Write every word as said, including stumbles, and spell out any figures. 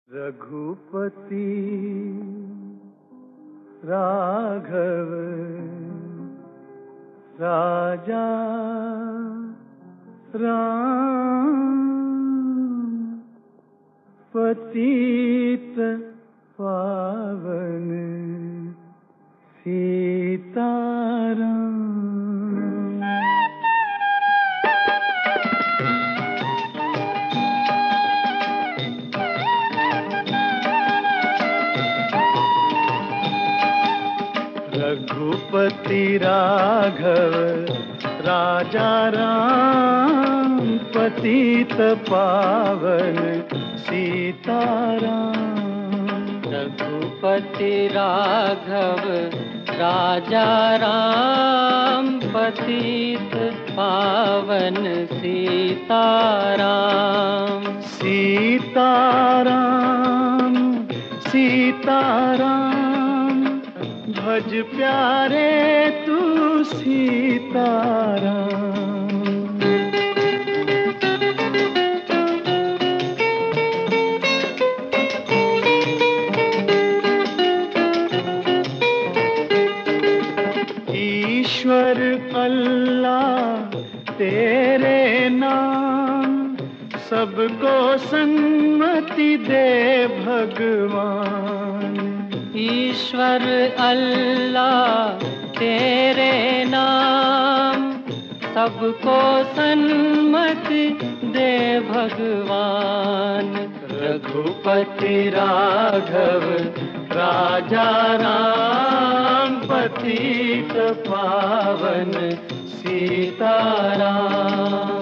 रघुपति राघव राजा राम पतित पावन सीताराम। रघुपति राघव राजा राम पतित पावन सीताराम। रघुपति राघव राजा राम पतित पावन सीताराम। सीताराम सीताराम भज प्यारे तू सीताराम। ईश्वर अल्लाह तेरे नाम सबको सन्मति दे भगवान। ईश्वर अल्लाह तेरे नाम सबको सन्मति दे भगवान। रघुपति राघव राजा राम पतित पावन सीताराम।